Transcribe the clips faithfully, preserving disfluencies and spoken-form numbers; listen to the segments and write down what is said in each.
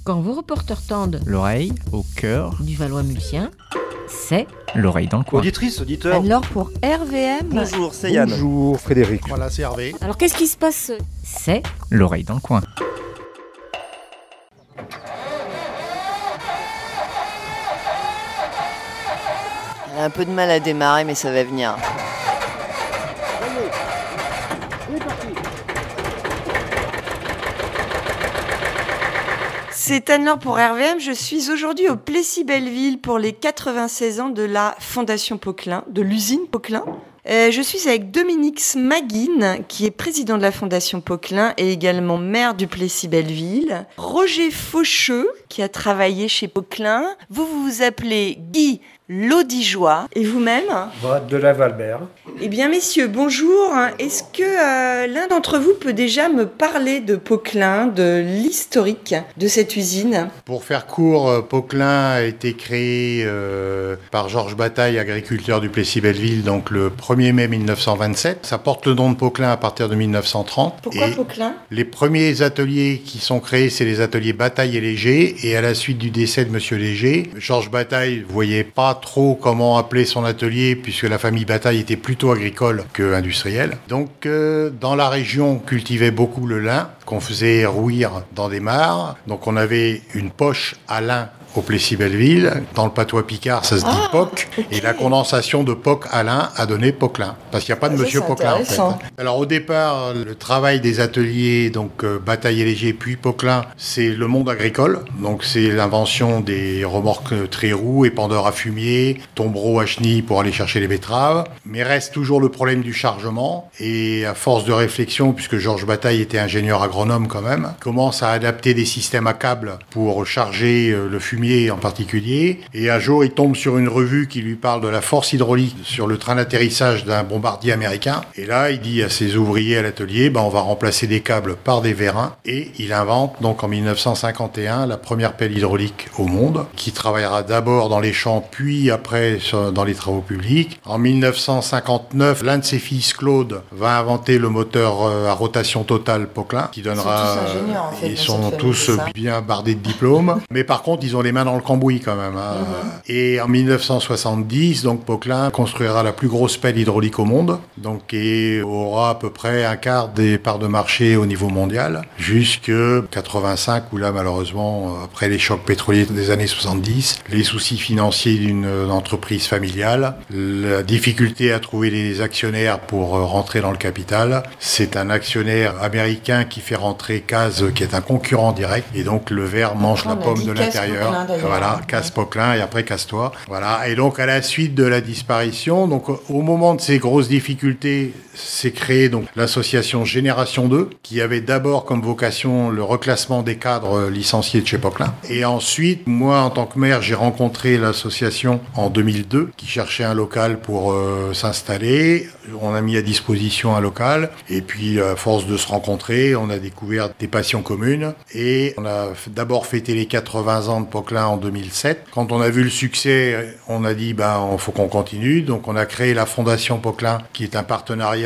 Quand vos reporters tendent l'oreille au cœur du Valois-Mulsien, c'est l'oreille dans le coin. Auditrice, auditeur. Alors pour R V M, Bonjour, c'est Yann. Bonjour Frédéric. Voilà, c'est Hervé. alors qu'est-ce qui se passe? C'est L'oreille dans le coin. Elle a un peu de mal à démarrer, mais ça va venir. C'est Anne-Laure pour R V M. Je suis aujourd'hui au Plessis-Belleville pour les quatre-vingt-seize ans de la Fondation Poquelin, de l'usine Poquelin. Euh, je suis avec Dominique Smaguine, qui est président de la Fondation Poquelin et également maire du Plessis-Belleville. Roger Faucheux, qui a travaillé chez Poquelin. Vous, vous vous appelez Guy Laudigeois. Et vous-même? De la Valbert. Eh bien, messieurs, bonjour. Est-ce que euh, l'un d'entre vous peut déjà me parler de Poquelin, de l'historique de cette usine? Pour faire court, Poquelin a été créé euh, par Georges Bataille, agriculteur du Plessis-Belleville, donc le premier mai mille neuf cent vingt-sept. Ça porte le nom de Poquelin à partir de mille neuf cent trente. Pourquoi et Poquelin? Les premiers ateliers qui sont créés, c'est les ateliers Bataille et Léger. Et à la suite du décès de Monsieur Léger, Georges Bataille ne voyait pas trop comment appeler son atelier, puisque la famille Bataille était plutôt agricole que industrielle. Donc, euh, dans la région, on cultivait beaucoup le lin, qu'on faisait rouir dans des mares. Donc, on avait une poche à lin au Plessis-Belleville. Dans le patois picard, ça se dit Ah, Poc. okay. Et la condensation de Poc à lin a donné Poquelin. Parce qu'il n'y a pas de Ah, ça, Monsieur c'est Poquelin, en fait. intéressant. Alors, au départ, le travail des ateliers, donc euh, Bataille et Léger, puis Poquelin, c'est le monde agricole. Donc, c'est l'invention des remorques tréroues, épandeurs à fumier, tombereaux à chenilles pour aller chercher les betteraves. Mais reste toujours le problème du chargement. Et à force de réflexion, puisque Georges Bataille était ingénieur agronome quand même, commence à adapter des systèmes à câbles pour charger euh, le fumier en particulier. Et un jour, il tombe sur une revue qui lui parle de la force hydraulique sur le train d'atterrissage d'un bombardier américain. Et là, il dit à ses ouvriers à l'atelier, ben, on va remplacer des câbles par des vérins. Et il invente donc en mille neuf cent cinquante et un la première pelle hydraulique au monde, qui travaillera d'abord dans les champs, puis après dans les travaux publics. En mille neuf cent cinquante-neuf, l'un de ses fils, Claude, va inventer le moteur à rotation totale Poquelin, qui donnera... Ils sont tous ingénieurs, en fait, Ils dans sont cette tous famille, c'est ça. bien bardés de diplômes. Mais par contre, ils ont les mains dans le cambouis quand même. Hein. Mm-hmm. Et en mille neuf cent soixante-dix, donc Poquelin construira la plus grosse pelle hydraulique au monde, donc et aura à peu près un quart des parts de marché au niveau mondial, jusque quatre-vingt-cinq où là malheureusement après les chocs pétroliers des années soixante-dix, les soucis financiers d'une entreprise familiale, la difficulté à trouver les actionnaires pour rentrer dans le capital, c'est un actionnaire américain qui fait rentrer Case, qui est un concurrent direct, et donc le verre mange la pomme de l'intérieur. Voilà, casse Poquelin et après casse-toi. Voilà. Et donc à la suite de la disparition, donc au moment de ces grosses difficultés, s'est créée donc l'association Génération deux, qui avait d'abord comme vocation le reclassement des cadres licenciés de chez Poquelin. Et ensuite, moi en tant que maire, j'ai rencontré l'association en deux mille deux, qui cherchait un local pour euh, s'installer. On a mis à disposition un local, et puis à force de se rencontrer, on a découvert des passions communes, et on a d'abord fêté les quatre-vingts ans de Poquelin en deux mille sept. Quand on a vu le succès, on a dit ben il faut qu'on continue, donc on a créé la Fondation Poquelin, qui est un partenariat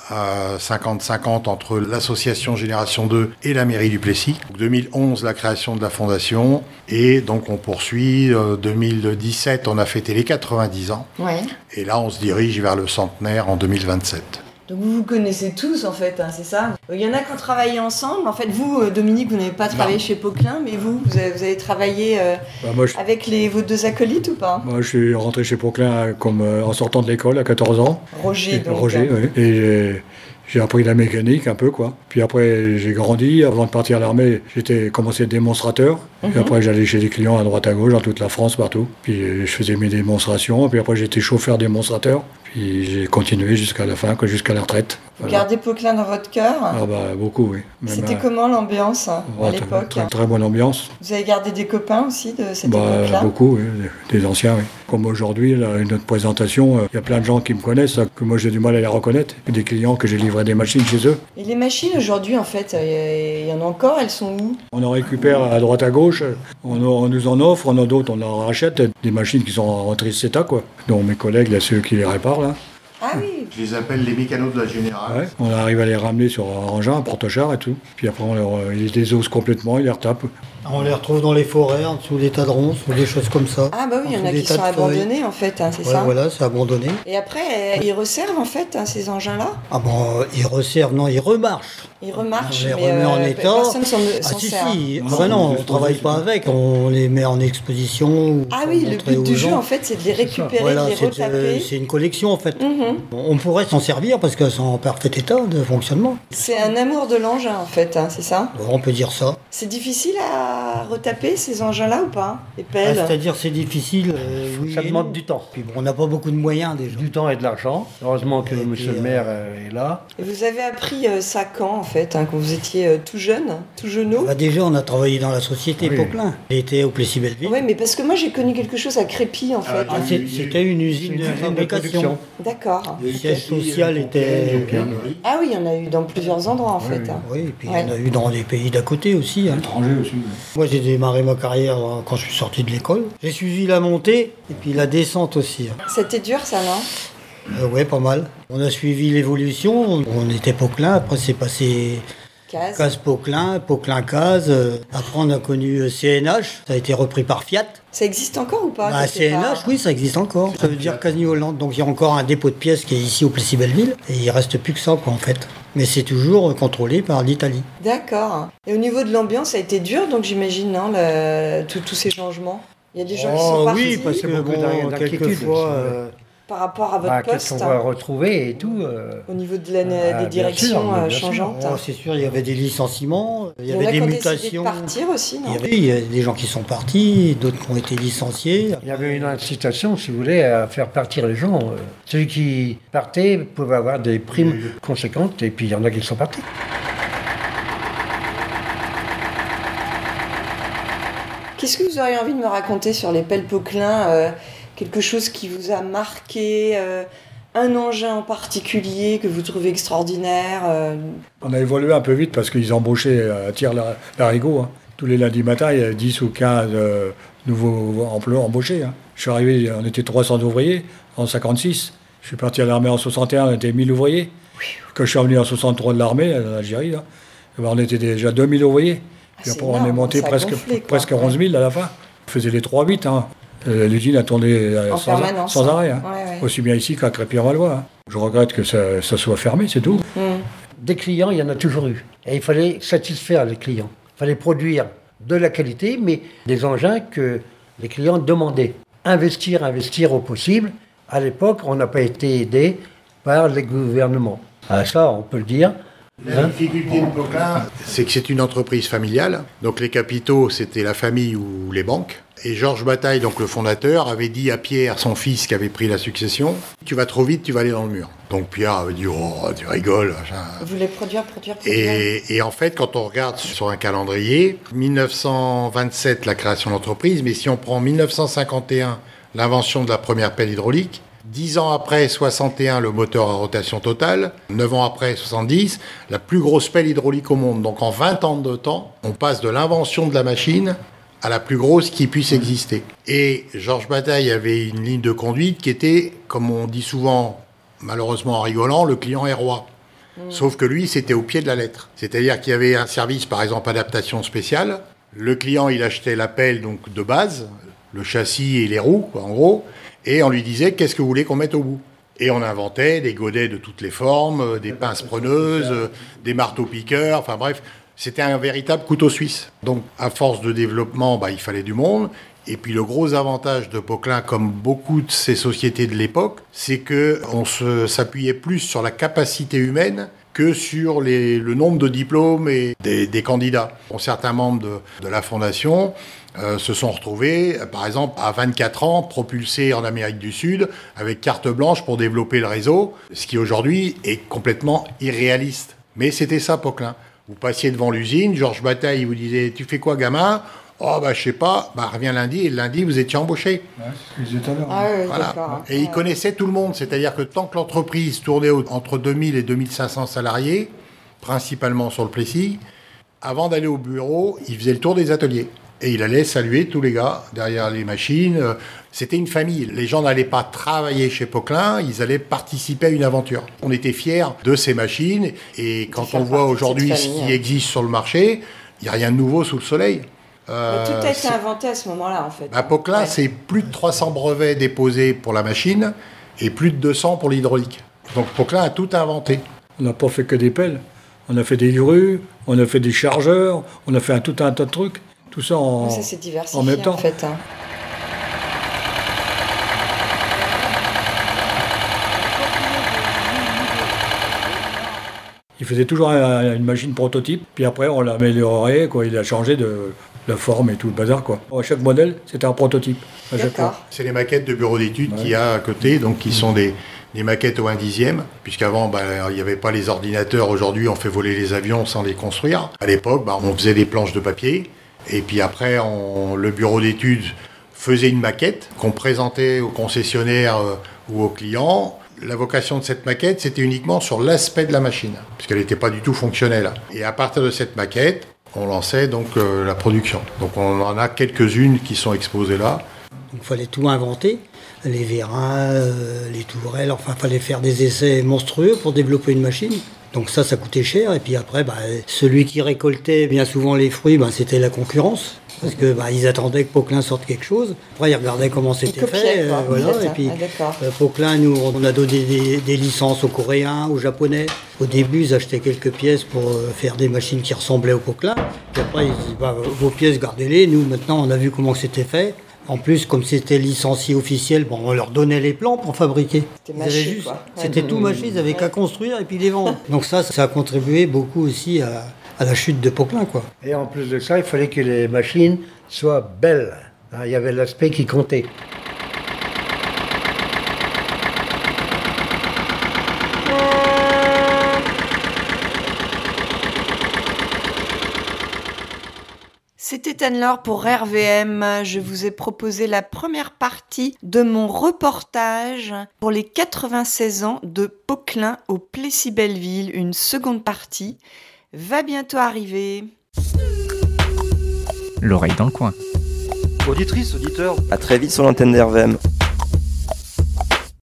à cinquante cinquante entre l'association Génération deux et la mairie du Plessis. Donc deux mille onze, la création de la fondation, et donc on poursuit. Euh, deux mille dix-sept, on a fêté les quatre-vingt-dix ans, Ouais. et là on se dirige vers le centenaire en deux mille vingt-sept. Donc vous vous connaissez tous en fait, hein, c'est ça? Il y en a qui ont travaillé ensemble. En fait, vous, euh, Dominique, vous n'avez pas travaillé Non. chez Poquelin, mais vous, vous avez, vous avez travaillé euh, Bah, moi, je, avec les, vos deux acolytes ou pas? moi, je suis rentré chez Poquelin comme, euh, en sortant de l'école à quatorze ans. Roger, Et- donc. Roger, oui. Et j'ai, j'ai appris la mécanique un peu, quoi. Puis après, j'ai grandi. Avant de partir à l'armée, j'étais commencé démonstrateur. Mhm. Puis après, j'allais chez des clients à droite à gauche, dans toute la France, partout. Puis euh, je faisais mes démonstrations. Puis après, j'étais chauffeur démonstrateur. Puis j'ai continué jusqu'à la fin, quoi, jusqu'à la retraite. Vous Voilà. gardez Poquelin dans votre cœur? Ah bah beaucoup, oui. Même, C'était euh, comment l'ambiance hein, à ouais, l'époque? très, très bonne ambiance. Vous avez gardé des copains aussi de cette Bah, époque-là? beaucoup, oui, des des anciens, oui. Comme aujourd'hui, là, notre présentation, il y a plein de gens qui me connaissent, que moi j'ai du mal à les reconnaître. Des clients que j'ai livré des machines chez eux. Et les machines aujourd'hui, en fait, il y en a encore, elles sont où? On en récupère à droite à gauche, on, on nous en offre, on en a d'autres, on en rachète. Des machines qui sont en triste état, quoi. Donc mes collègues, il y a ceux qui les réparent, là. Ah oui, Je les appelle les mécanos de la Générale. Ouais, on arrive à les ramener sur un engin, un porte-char et tout. Puis après, on leur, ils les osent complètement, ils les retapent. On les retrouve dans les forêts, en dessous des tas de ronces ou des choses comme ça. Ah bah oui, il y en a dessous des qui tas sont de feuilles. abandonnés en fait, hein, c'est Ouais, ça. voilà, c'est abandonné. Et après, euh, ils resservent en fait hein, ces engins-là. Ah bon, ils resservent, non, ils remarchent. Ils remarchent, On les mais remet en euh, état. personne s'en Ah s'en si, sert. si, Non, ah bah non, on on les travaille expose, pas avec, on les met en exposition. Ou Ah pour oui, le montrer but aux du jeu gens. en fait, c'est de les récupérer, Voilà, de les c'est retaper. c'est une collection en fait. Mhm. On pourrait s'en servir parce qu'elles sont en parfait état de fonctionnement. C'est un amour de l'engin en fait, hein, c'est ça. Bon, on peut dire ça. C'est difficile à retaper ces engins-là ou pas? Les Ah, pelles. C'est-à-dire c'est difficile. euh, oui Ça et demande non. du temps. Puis bon, on n'a pas beaucoup de moyens déjà. Du temps et de l'argent. Heureusement que Et puis, monsieur le euh, maire euh, est là. Et vous avez appris euh, ça quand en fait, hein, quand vous étiez euh, tout jeune, tout jeuneau? Bah, déjà, on a travaillé dans la société Oui. Poquelin. J'étais au Plessis-Belleville. Oui, mais parce que moi j'ai connu quelque chose à Crépy en fait. Ah, hein. c'est- C'était une usine Une de usine de fabrication. production. D'accord. Le siège social était. Ah oui, il y en a eu dans plusieurs endroits en fait. hein. Oui, et puis Ouais. il y en a eu dans des pays d'à côté aussi. hein. Étrangers aussi. Moi, j'ai démarré ma carrière euh, quand je suis sorti de l'école. J'ai suivi la montée et puis la descente aussi. hein. C'était dur ça, non? Euh, ouais, pas mal. On a suivi l'évolution. On était Poquelin, après c'est passé Case. Case Poquelin, Poquelin Case. Euh, Après, on a connu euh, C N H. Ça a été repris par Fiat. Ça existe encore ou pas? Bah, quelque C N H, part oui, ça existe encore. Ça veut dire Casny Hollande. Donc il y a encore un dépôt de pièces qui est ici au Plessis-Belleville. Et il reste plus que ça, quoi, en fait. Mais c'est toujours euh, contrôlé par l'Italie. D'accord. Et au niveau de l'ambiance, ça a été dur, donc j'imagine, non, le- tout- tous ces changements. Il y a des gens qui sont Oh, partis oui, parce que beaucoup bon, d'inquiétude, quelquefois, ça, euh, par rapport à votre Bah, Qu'est-ce poste, qu'on va retrouver et tout. euh, au niveau de la, Ah, des bien directions sûr, mais euh, bien sûr. changeantes. oh, c'est sûr, il y avait des licenciements, il y Il y en avait a des qui ont décidé de mutations. partir aussi, Il non? y avait il y a des gens qui sont partis, d'autres qui ont été licenciés. Il y avait une incitation, si vous voulez, à faire partir les gens. Euh, Ceux qui partaient pouvaient avoir des primes conséquentes, et puis il y en a qui sont partis. Qu'est-ce que vous auriez envie de me raconter sur les pelles Poquelin euh, quelque chose qui vous a marqué, euh, un engin en particulier que vous trouvez extraordinaire euh, On a évolué un peu vite parce qu'ils embauchaient à Tire-Larigot. Hein. Tous les lundis matins, il y a dix ou quinze euh, nouveaux emplois embauchés. Hein. Je suis arrivé, on était trois cents ouvriers en cinquante-six. Je suis parti à l'armée en soixante et un, on était mille ouvriers. Quand je suis revenu en soixante-trois de l'armée, en Algérie, là, eh ben, on était déjà deux mille ouvriers. Ah, Puis c'est après, on est énorme, monté ça a presque, gonflé, quoi. presque onze mille à la fin. On faisait les trois huit. Hein. Euh, L'usine a tourné euh, en sans, permanence. sans arrêt. Hein. Ouais, ouais. Aussi bien ici qu'à Crépy-en-Valois. Hein. Je regrette que ça, ça soit fermé, c'est tout. Hmm. Des clients, il y en a toujours eu. Et il fallait satisfaire les clients. Il fallait produire de la qualité, mais des engins que les clients demandaient. Investir, investir au possible. À l'époque, on n'a pas été aidé par les gouvernements. Ah, ça, on peut le dire. La Hein? difficulté de Poquelin, c'est que c'est une entreprise familiale. Donc les capitaux, c'était la famille ou les banques. Et Georges Bataille, donc le fondateur, avait dit à Pierre, son fils qui avait pris la succession, tu vas trop vite, tu vas aller dans le mur. Donc Pierre avait dit, oh, tu rigoles. machin. Vous voulez produire, produire, produire. Et, et en fait, quand on regarde sur un calendrier, mille neuf cent vingt-sept, la création de l'entreprise, mais si on prend mille neuf cent cinquante et un, l'invention de la première pelle hydraulique, dix ans après, soixante et un, le moteur à rotation totale, neuf ans après, soixante-dix, la plus grosse pelle hydraulique au monde. Donc en vingt ans de temps, on passe de l'invention de la machine à la plus grosse qui puisse exister. Et Georges Bataille avait une ligne de conduite qui était, comme on dit souvent, malheureusement en rigolant, le client est roi. Sauf que lui, c'était au pied de la lettre. C'est-à-dire qu'il y avait un service, par exemple, adaptation spéciale. Le client, il achetait la pelle donc, de base, le châssis et les roues, quoi, en gros, et on lui disait qu'est-ce que vous voulez qu'on mette au bout. Et on inventait des godets de toutes les formes, euh, des pinces preneuses, euh, des marteaux-piqueurs, enfin bref, c'était un véritable couteau suisse. Donc, à force de développement, bah, il fallait du monde. Et puis le gros avantage de Poquelin, comme beaucoup de ces sociétés de l'époque, c'est qu'on s'appuyait plus sur la capacité humaine que sur les, le nombre de diplômes et des, des candidats. Bon, certains membres de, de la fondation euh, se sont retrouvés, par exemple, à vingt-quatre ans, propulsés en Amérique du Sud, avec carte blanche pour développer le réseau, ce qui aujourd'hui est complètement irréaliste. Mais c'était ça, Poquelin. Vous passiez devant l'usine, Georges Bataille vous disait « Tu fais quoi, gamin ?» Oh, bah, je sais pas, bah, reviens lundi, et le lundi, vous étiez embauché. Ouais, c'est ce que je disais tout à l'heure. Ah ouais, Voilà. d'accord. hein. Et il Ouais. connaissait tout le monde, c'est-à-dire que tant que l'entreprise tournait au- entre deux mille et deux mille cinq cents salariés, principalement sur le Plessis, avant d'aller au bureau, il faisait le tour des ateliers. Et il allait saluer tous les gars derrière les machines. C'était une famille. Les gens n'allaient pas travailler chez Poquelin, ils allaient participer à une aventure. On était fiers de ces machines. Et quand on voit aujourd'hui ce qui existe sur le marché, il n'y a rien de nouveau sous le soleil. Euh, tout a été inventé à ce moment-là, en fait. À Poquelin, ouais. c'est plus de trois cents brevets déposés pour la machine et plus de deux cents pour l'hydraulique. Donc Poquelin a tout inventé. On n'a pas fait que des pelles. On a fait des grues, on a fait des chargeurs, on a fait un, tout un tas de trucs. Tout ça en, ça, c'est diversifié, en même temps. En fait, hein. Il faisait toujours un, une machine prototype, puis après on l'a amélioré, quoi. Il a changé de la forme et tout le bazar, quoi. À chaque modèle, c'était un prototype. À chaque fois. C'est les maquettes de bureau d'études ouais. qu'il y a à côté, donc qui sont des, des maquettes au un dixième, puisqu'avant, bah, il n'y avait pas les ordinateurs. Aujourd'hui, on fait voler les avions sans les construire. À l'époque, bah, on faisait des planches de papier, et puis après, on, le bureau d'études faisait une maquette qu'on présentait aux concessionnaires euh, ou aux clients. La vocation de cette maquette, c'était uniquement sur l'aspect de la machine, puisqu'elle n'était pas du tout fonctionnelle. Et à partir de cette maquette, on lançait donc euh, la production. Donc on en a quelques-unes qui sont exposées là. Donc il fallait tout inventer, les vérins, euh, les tourelles, enfin il fallait faire des essais monstrueux pour développer une machine. Donc ça, ça coûtait cher. Et puis après, bah, celui qui récoltait bien souvent les fruits, bah, c'était la concurrence. Parce que bah, ils attendaient que Poquelin sorte quelque chose. Après, ils regardaient comment c'était copiaient, fait. Euh, voilà. Et puis, ah, euh, Poquelin, nous, on a donné des, des licences aux Coréens, aux Japonais. Au début, ils achetaient quelques pièces pour euh, faire des machines qui ressemblaient au Poquelin. Puis après, ils disaient, bah, vos pièces, gardez-les. Nous, maintenant, on a vu comment c'était fait. En plus, comme c'était licencié officiel, bon, on leur donnait les plans pour fabriquer. C'était mâché, juste, quoi. C'était ouais. tout mâché, ils n'avaient ouais. qu'à construire et puis les vendre. Donc ça, ça a contribué beaucoup aussi à, à la chute de Poquelin, quoi. Et en plus de ça, il fallait que les machines soient belles. Hein, il y avait l'aspect qui comptait. C'était Anne-Laure pour R V M. Je vous ai proposé la première partie de mon reportage pour les quatre-vingt-seize ans de Poquelin au Plessis-Belleville. Une seconde partie va bientôt arriver. L'oreille dans le coin. Auditrice, auditeur, à très vite sur l'antenne d'R V M.